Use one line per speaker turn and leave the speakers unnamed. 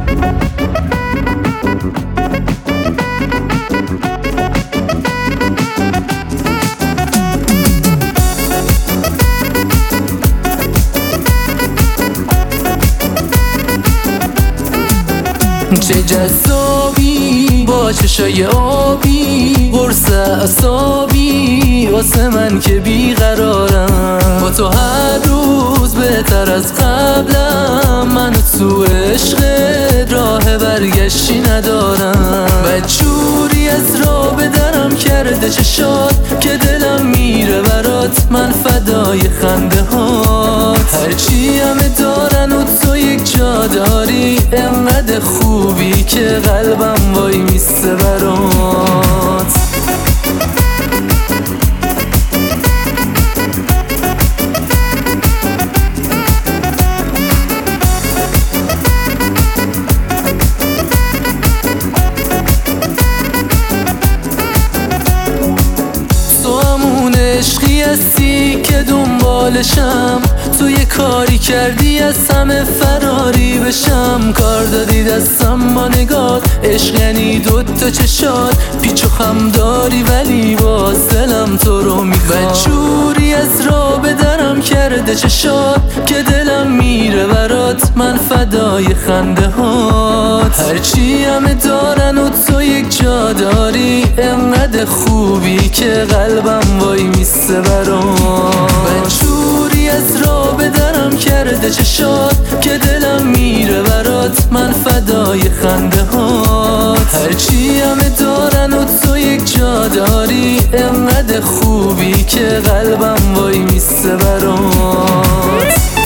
چه جذابی با چشای آبی، قرص اعصابی واسه من که بیقرارم. با تو هر روز بهتر از قبلم، من تو عشقت راه برگشتی ندارم. بدجوری از راه به درم کرده چشات که دلم میره برات، من فدای خنده هات. هرچی همه دارن و تو یک جا داری، انقدر خوبی که قلبم وای میسته برات. تو همون عشقی هستی که دنبالشم، تو یه کاری کردی از همه فراری بشم. کار دادی دستم با نگات، عشق یعنی دوتا چشات، پیچ و خم داری ولی باز دلم تو رو میخواد. بدجوری از راه به درم کرده چشات که دلم میره برات، من فدای خنده هات. هرچی همه دارن و تو یک جا داری، انقدر خوبی که قلبم وای میسته برات. بدجوری از راه به درم کرده چشات که دلم میره برات، من فدای خنده هات. هرچی همه دارن و تو یک جا داری، انقدر خوبی که قلبم وای میسته برات.